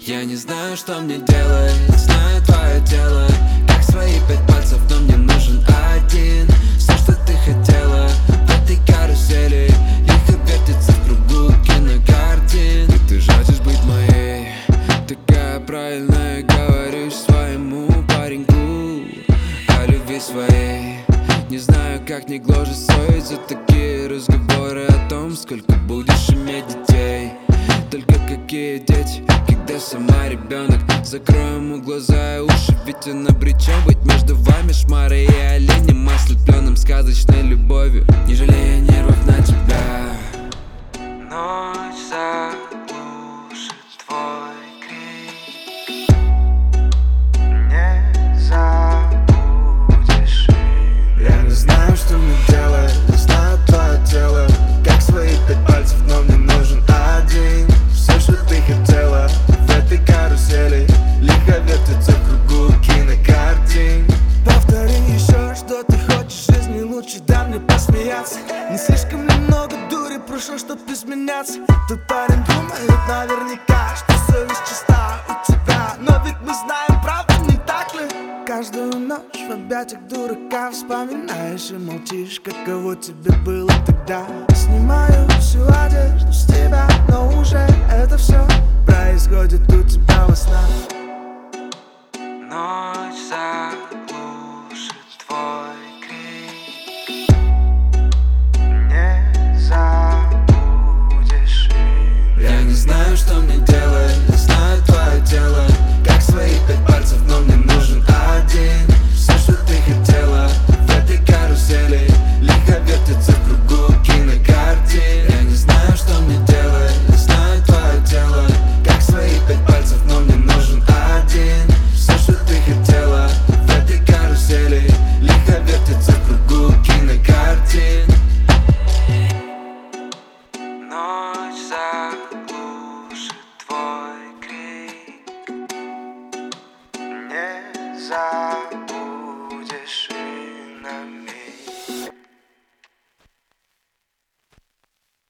Я не знаю, что мне делать, знаю твое тело как свои 5 пальцев, но мне нужен один. Все, что ты хотела в этой карусели, лихо вертится в кругу кинокартин. И ты жаждешь быть моей, такая правильная, говоришь своему пареньку о любви своей. Не знаю, как не гложет совесть за такие разговоры о том, сколько будешь иметь детей. Только какие дети, когда сама ребенок? Закрой ему глаза и уши, ведь она причем быть между вами шмарой и оленем, ослепленным сказочной любовью, не жалея нервов на тебя. Ночь заглушит твой крик, не забудешь. Я не знаю, что мне делать, не знаю твое тело как свои 5 пальцев, но мне нужен один. Все, что ты хотела в этой карусели, лихо вертится в кругу кинокартин. Повтори еще, что ты хочешь в жизни, лучше дай мне посмеяться. Не слишком ли много дури прошло, чтоб изменяться? Тут парень думает наверняка, что совесть чиста у тебя, но ведь мы знаем правду, не так ли? Каждую ночь в объятиях дурака вспоминаешь и молчишь, каково тебе было тогда. Снимаю всю одежду с тебя, но уже это все происходит у тебя во снах. Ночь заглушит твой крик, не забудешь. Я не знаю, что мне делать, не знаю твое тело как свои 5 пальцев, но мне нужен один. Все, что ты хотела в этой карусели, лихо вертится в кругу кинокартин. Я не знаю, что мне делать, не знаю твое тело как свои 5 пальцев, но мне нужен один. Все, что ты хотела в этой карусели, лихо вертится в кругу кинокартин. Ночь заглушит твой крик, не забудешь.